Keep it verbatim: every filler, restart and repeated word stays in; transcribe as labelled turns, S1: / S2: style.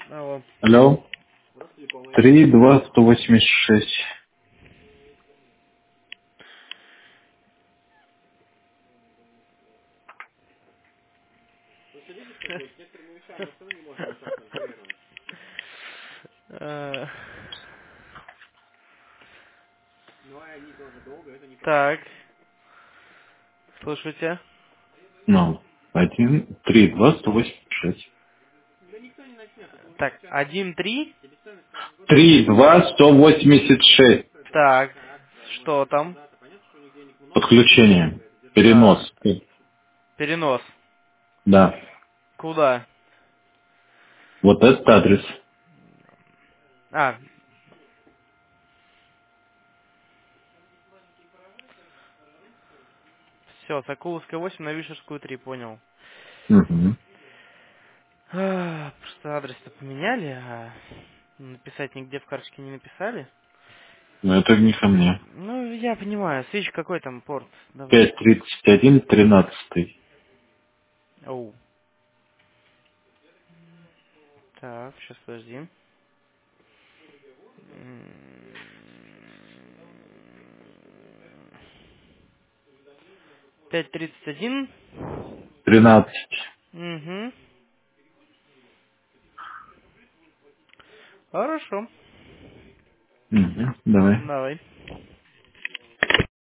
S1: Алло.
S2: Алло. Три, два, сто восемьдесят шесть.
S1: Э, Так, слушайте.
S2: Ну, один, три, два, сто восемьдесят шесть.
S1: Так, один, три.
S2: Три, два, сто восемьдесят шесть.
S1: Так, что там?
S2: Подключение. Перенос.
S1: А, перенос.
S2: Да.
S1: Куда?
S2: Вот этот адрес.
S1: А, все, Соколовская восемь на Вишерскую три, понял.
S2: Угу.
S1: А, просто адрес-то поменяли, а написать нигде в карточке не написали.
S2: Но это не ко мне.
S1: Ну, я понимаю. Свич какой там порт? Давай.
S2: Пять тридцать один, тринадцатый.
S1: Оу. Так, сейчас подожди. Пять тридцать один.
S2: Тринадцать.
S1: Угу. Хорошо.
S2: Угу. Давай.
S1: Давай.